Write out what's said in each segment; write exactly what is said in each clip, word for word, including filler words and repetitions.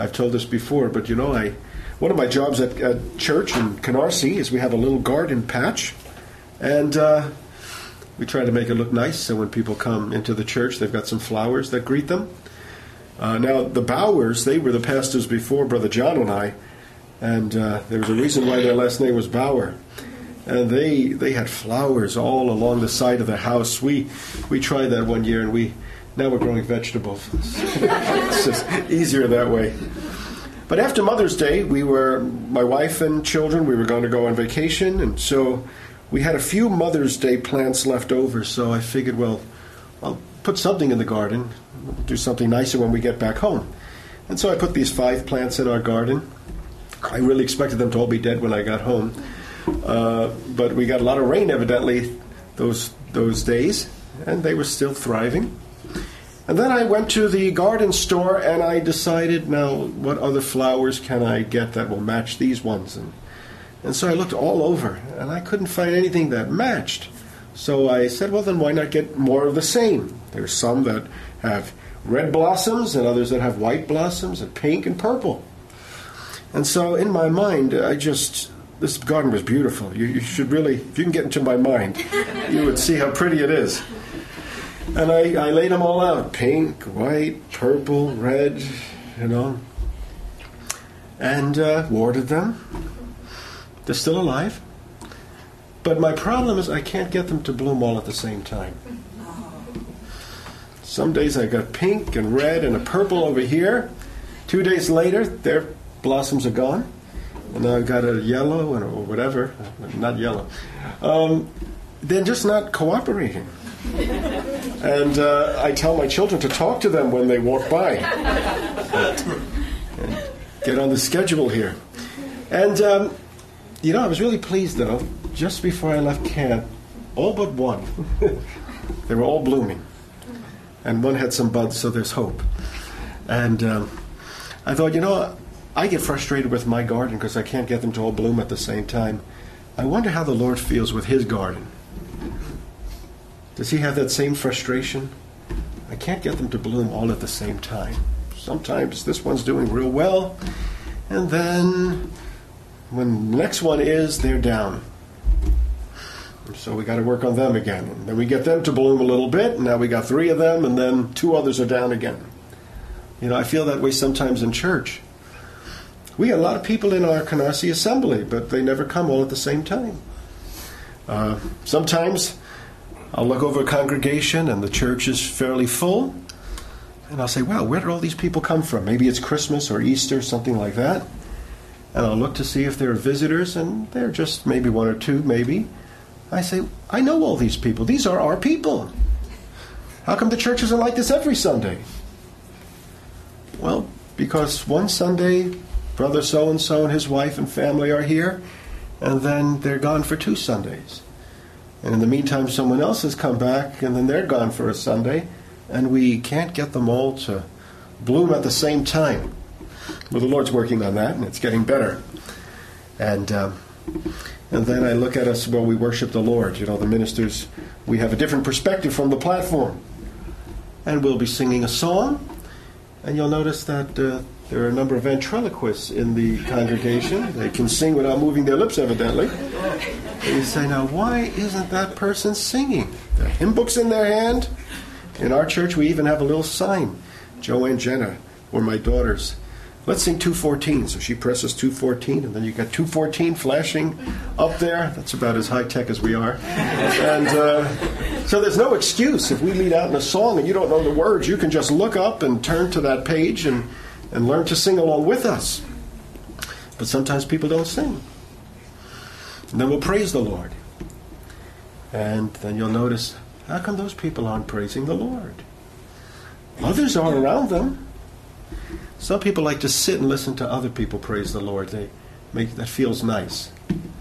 I've told this before, but you know, I one of my jobs at, at church in Canarsie is we have a little garden patch, and uh, we try to make it look nice, so when people come into the church, they've got some flowers that greet them. Uh, now, the Bowers, they were the pastors before Brother John and I, and uh, there was a reason why their last name was Bauer. And they they had flowers all along the side of the house. We we tried that one year, and we now we're growing vegetables. It's just easier that way. But after Mother's Day, we were, my wife and children, we were going to go on vacation, and so we had a few Mother's Day plants left over, so I figured, well, I'll put something in the garden, do something nicer when we get back home. And so I put these five plants in our garden. I really expected them to all be dead when I got home. Uh, but we got a lot of rain, evidently, those those days, and they were still thriving. And then I went to the garden store, and I decided, now, what other flowers can I get that will match these ones? And, and so I looked all over, and I couldn't find anything that matched. So I said, well, then why not get more of the same? There's some that have red blossoms, and others that have white blossoms, and pink and purple. And so in my mind, I just... This garden was beautiful. You, you should really, if you can get into my mind, you would see how pretty it is. And I, I laid them all out. Pink, white, purple, red, you know. And uh, watered them. They're still alive. But my problem is I can't get them to bloom all at the same time. Some days I got pink and red and a purple over here. Two days later, their blossoms are gone. And now I've got a yellow and or whatever, not yellow. Um, they're just not cooperating. And uh, I tell my children to talk to them when they walk by. And get on the schedule here. And, um, you know, I was really pleased, though. Just before I left camp, all but one, they were all blooming. And one had some buds, so there's hope. And um, I thought, you know, I get frustrated with my garden because I can't get them to all bloom at the same time. I wonder how the Lord feels with his garden. Does he have that same frustration? I can't get them to bloom all at the same time. Sometimes this one's doing real well, and then when the next one is, they're down. So we got to work on them again. And then we get them to bloom a little bit, and now we got three of them, and then two others are down again. You know, I feel that way sometimes in church. We got a lot of people in our Canarsie assembly, but they never come all at the same time. Uh, sometimes I'll look over a congregation and the church is fairly full, and I'll say, wow, where did all these people come from? Maybe it's Christmas or Easter, something like that. And I'll look to see if there are visitors, and they're just maybe one or two, maybe. I say, I know all these people. These are our people. How come the church isn't like this every Sunday? Well, because one Sunday, Brother so-and-so and his wife and family are here, and then they're gone for two Sundays. And in the meantime, someone else has come back, and then they're gone for a Sunday, and we can't get them all to bloom at the same time. Well, the Lord's working on that, and it's getting better. And um, and then I look at us while we worship the Lord. You know, the ministers, we have a different perspective from the platform. And we'll be singing a song, and you'll notice that uh, there are a number of ventriloquists in the congregation. They can sing without moving their lips, evidently. And you say, now, why isn't that person singing? The hymn book's in their hand. In our church, we even have a little sign. Joe and Jenna were my daughters. Let's sing two fourteen. So she presses two fourteen, and then you got two fourteen flashing up there. That's about as high-tech as we are. And uh, so there's no excuse. If we lead out in a song and you don't know the words, you can just look up and turn to that page and, and learn to sing along with us. But sometimes people don't sing. And then we'll praise the Lord. And then you'll notice, how come those people aren't praising the Lord? Others are around them. Some people like to sit and listen to other people praise the Lord. They make that feels nice.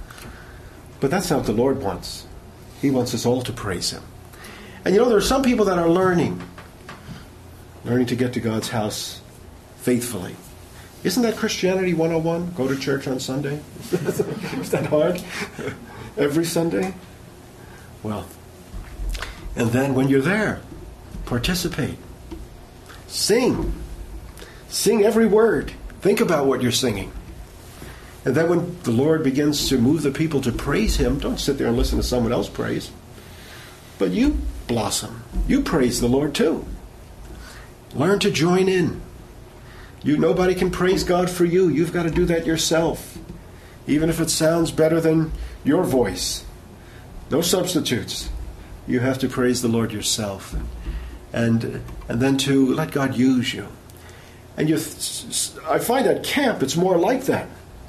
But that's not what the Lord wants. He wants us all to praise Him. And you know, there are some people that are learning. Learning to get to God's house faithfully. Isn't that Christianity one oh one? Go to church on Sunday? Is that hard? Every Sunday? Well, and then when you're there, participate. Sing. Sing every word. Think about what you're singing. And then when the Lord begins to move the people to praise him, don't sit there and listen to someone else praise. But you blossom. You praise the Lord too. Learn to join in. You, nobody can praise God for you. You've got to do that yourself. Even if it sounds better than your voice. No substitutes. You have to praise the Lord yourself. And, and then to let God use you. And you, I find at camp it's more like that.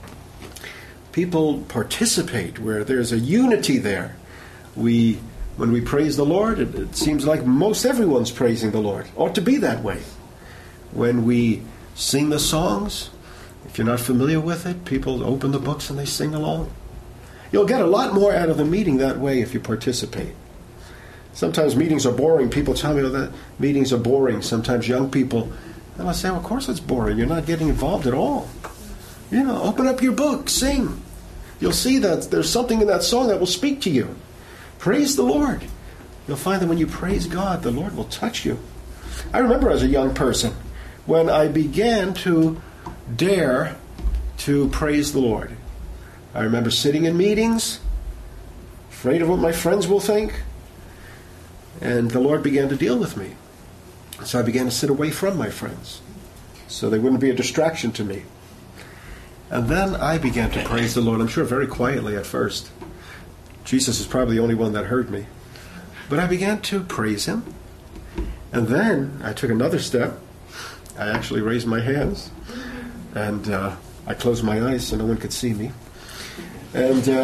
People participate where there's a unity there. We, when we praise the Lord, it, it seems like most everyone's praising the Lord. Ought to be that way. When we sing the songs, if you're not familiar with it, people open the books and they sing along. You'll get a lot more out of the meeting that way if you participate. Sometimes meetings are boring. People tell me, oh, that meetings are boring. Sometimes young people, and I say, well, of course it's boring. You're not getting involved at all. You know, open up your book, sing. You'll see that there's something in that song that will speak to you. Praise the Lord. You'll find that when you praise God, the Lord will touch you. I remember as a young person, when I began to dare to praise the Lord. I remember sitting in meetings, afraid of what my friends will think, and the Lord began to deal with me. So I began to sit away from my friends, so they wouldn't be a distraction to me. And then I began to praise the Lord, I'm sure very quietly at first. Jesus is probably the only one that heard me. But I began to praise him. And then I took another step. I actually raised my hands. And uh, I closed my eyes so no one could see me. And, uh,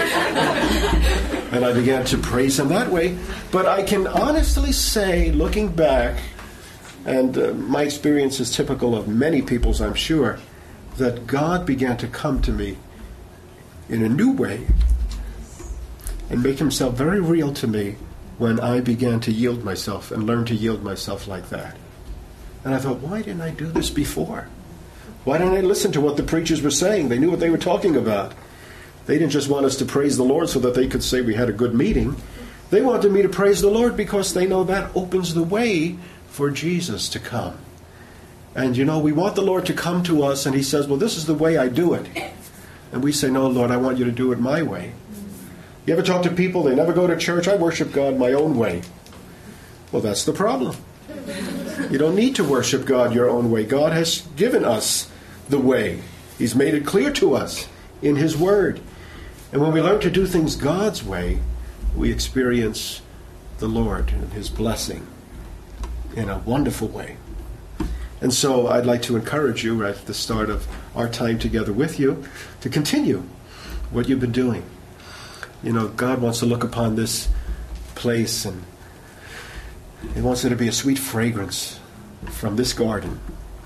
and I began to praise him that way. But I can honestly say, looking back, and uh, my experience is typical of many people's, I'm sure, that God began to come to me in a new way and make himself very real to me when I began to yield myself and learn to yield myself like that. And I thought, why didn't I do this before? Why didn't I listen to what the preachers were saying? They knew what they were talking about. They didn't just want us to praise the Lord so that they could say we had a good meeting. They wanted me to praise the Lord because they know that opens the way for Jesus to come. And you know, we want the Lord to come to us and he says, well, this is the way I do it. And we say, no, Lord, I want you to do it my way. You ever talk to people, they never go to church, I worship God my own way. Well, that's the problem. You don't need to worship God your own way. God has given us the way. He's made it clear to us in his word. And when we learn to do things God's way, we experience the Lord and his blessing in a wonderful way. And so I'd like to encourage you right at the start of our time together with you to continue what you've been doing. You know, God wants to look upon this place and he wants there to be a sweet fragrance from this garden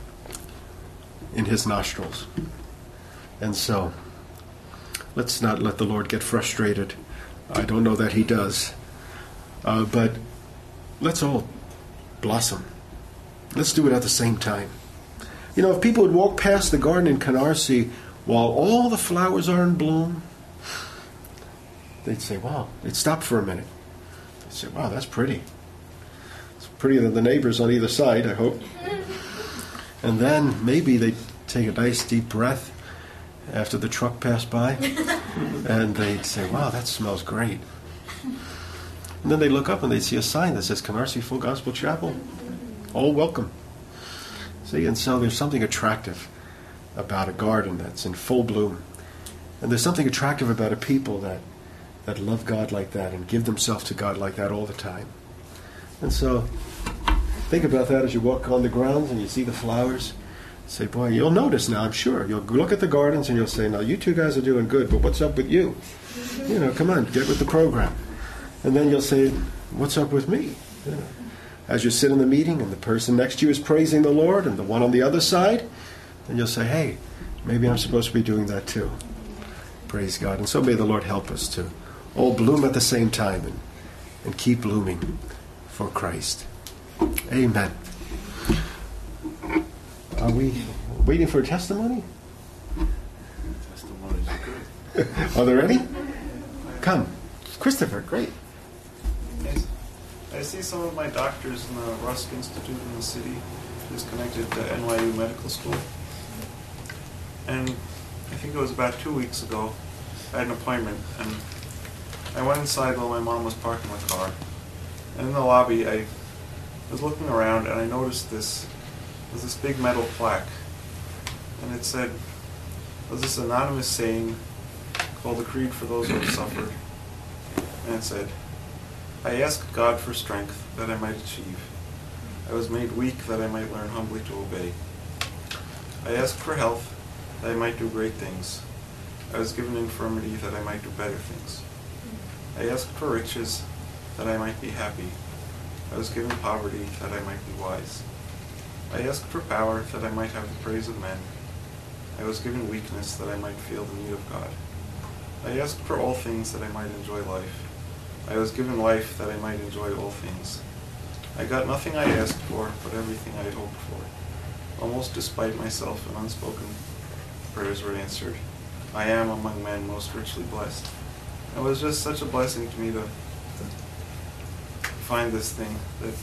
in his nostrils. And so let's not let the Lord get frustrated. I don't know that he does. Uh, but let's all blossom. Let's do it at the same time. You know, if people would walk past the garden in Canarsie while all the flowers are in bloom, they'd say, wow, they'd stop for a minute. They'd say, wow, that's pretty. It's prettier than the neighbors on either side, I hope. And then maybe they'd take a nice deep breath after the truck passed by, and they'd say, wow, that smells great. And then they look up and they see a sign that says Canarsie Full Gospel Chapel. All welcome. See, and so there's something attractive about a garden that's in full bloom. And there's something attractive about a people that, that love God like that and give themselves to God like that all the time. And so think about that as you walk on the grounds and you see the flowers. Say, boy, you'll notice now, I'm sure. You'll look at the gardens and you'll say, now, you two guys are doing good, but what's up with you? You know, come on, get with the program. And then you'll say, what's up with me? You know, as you sit in the meeting and the person next to you is praising the Lord and the one on the other side, then you'll say, hey, maybe I'm supposed to be doing that too. Praise God. And so may the Lord help us to all bloom at the same time and, and keep blooming for Christ. Amen. Are we waiting for a testimony? Testimonies are good. Are there any? Come. Christopher, great. Yes. I see some of my doctors in the Rusk Institute in the city, who's connected to N Y U Medical School. And I think it was about two weeks ago, I had an appointment, and I went inside while my mom was parking the car. And in the lobby, I was looking around, and I noticed this, was this big metal plaque. And it said, was this anonymous saying called the Creed for Those Who Have Suffered. And it said, I asked God for strength that I might achieve. I was made weak that I might learn humbly to obey. I asked for health that I might do great things. I was given infirmity that I might do better things. I asked for riches that I might be happy. I was given poverty that I might be wise. I asked for power that I might have the praise of men. I was given weakness that I might feel the need of God. I asked for all things that I might enjoy life. I was given life that I might enjoy all things. I got nothing I asked for, but everything I had hoped for. Almost despite myself, and unspoken prayers were answered. I am among men most richly blessed. It was just such a blessing to me to find this thing that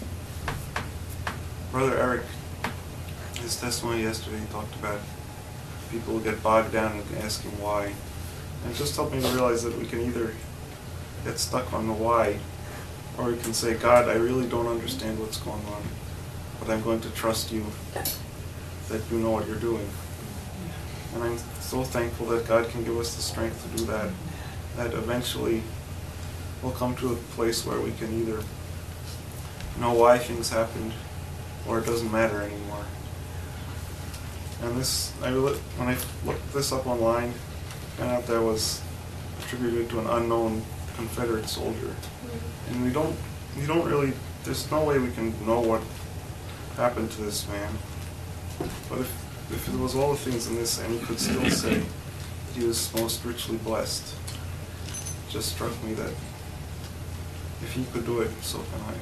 Brother Eric, his testimony yesterday, he talked about people who get bogged down in asking why. And it just helped me to realize that we can either get stuck on the why, or we can say, God, I really don't understand what's going on, but I'm going to trust you that you know what you're doing. And I'm so thankful that God can give us the strength to do that, that eventually we'll come to a place where we can either know why things happened, or it doesn't matter anymore. And this, I when I looked this up online, I found out that was attributed to an unknown Confederate soldier. And we don't, we don't really, there's no way we can know what happened to this man. But if, if it was all the things in this, and he could still say that he was most richly blessed, it just struck me that if he could do it, so can I.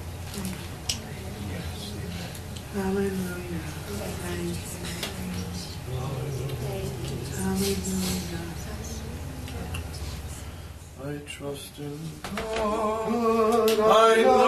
Hallelujah. Hallelujah. I trust in God, I